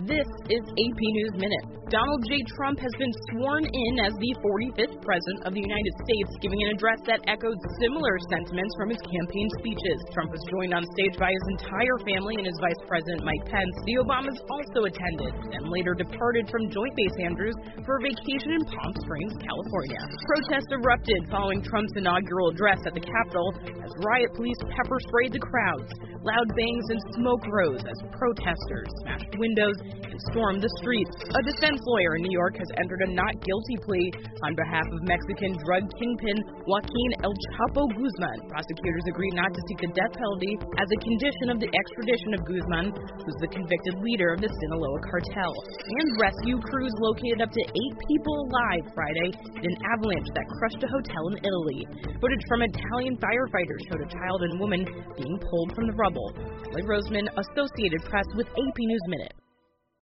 This is AP News Minute. Donald J. Trump has been sworn in as the 45th President of the United States, giving an address that echoed similar sentiments from his campaign speeches. Trump was joined on stage by his entire family and his Vice President Mike Pence. The Obamas also attended and later departed from Joint Base Andrews for a vacation in Palm Springs, California. Protests erupted following Trump's inaugural address at the Capitol as riot police pepper sprayed the crowds. Loud bangs and smoke rose as protesters smashed windows and stormed the streets. A defense lawyer in New York has entered a not guilty plea on behalf of Mexican drug kingpin Joaquin El Chapo Guzman. Prosecutors agreed not to seek the death penalty as a condition of the extradition of Guzman, who's the convicted leader of the Sinaloa cartel. And rescue crews located up to 8 people alive Friday in an avalanche that crushed a hotel in Italy. Footage from Italian firefighters showed a child and woman being pulled from the rubble. Holly Roseman, Associated Press with AP News Minute.